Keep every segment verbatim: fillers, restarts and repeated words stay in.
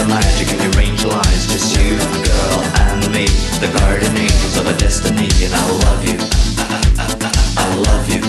the magic in your angel eyes. Just you, girl, and me, the guardian angels of a destiny. And I love you, I love you.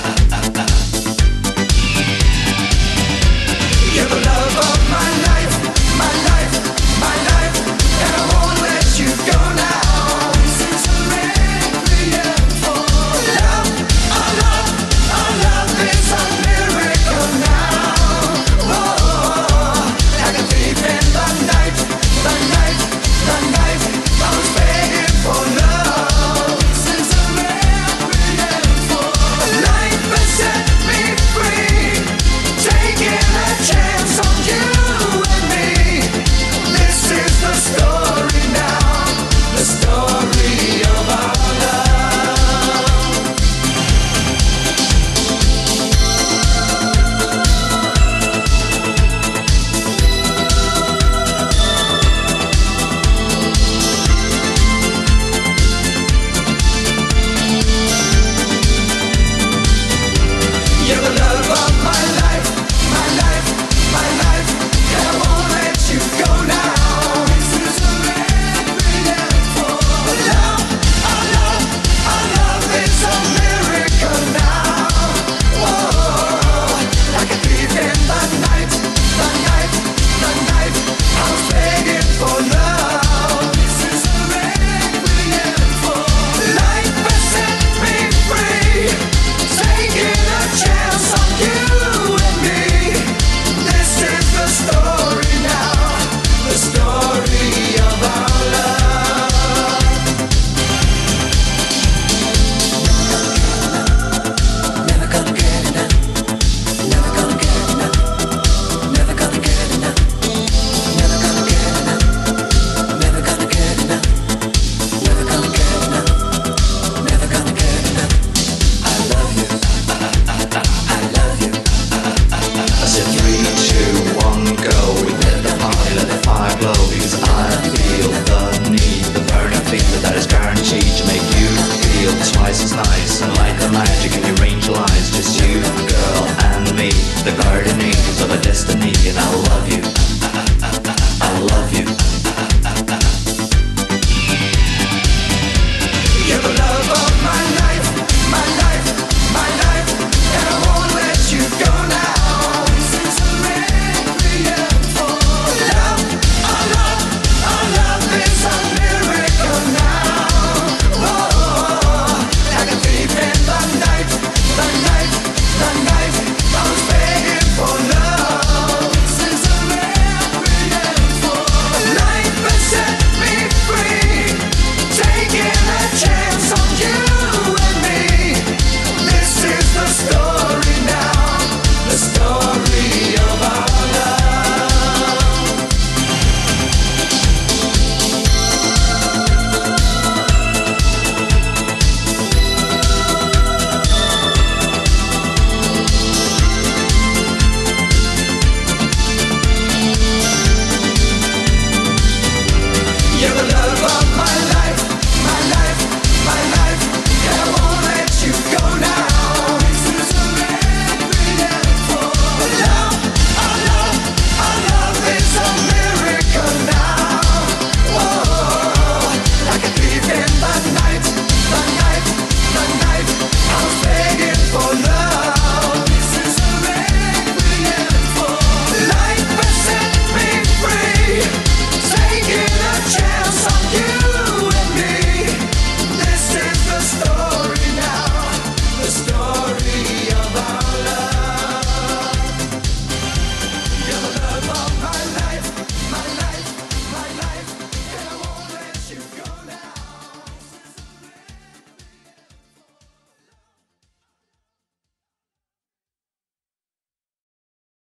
You're the love of my life, my life, my life, and I won't let you go now. This is a requiem for love. Our love, our love is a miracle now. Oh, like a thief in the night, the night, the night. I was begging for love. This is a requiem for life has set me free, taking a chance on you and me. This is the story now, the story of our love. You're the love of my life, my life, my life, and I won't let you go now. This is a requiem for love. Our love, our love is a miracle now. Whoa, like a thief in the night, the night, the night. I was begging for love. This is a requiem for life has set me free, taking a chance on you and me. This is the story now, the story of our love. Never gonna get enough, never gonna get enough, never gonna get enough, never gonna get enough, never gonna get enough, never gonna get enough, never gonna get enough. I love you, I love you. I said three, two, one, go. We let the party, let the fire glow. Because I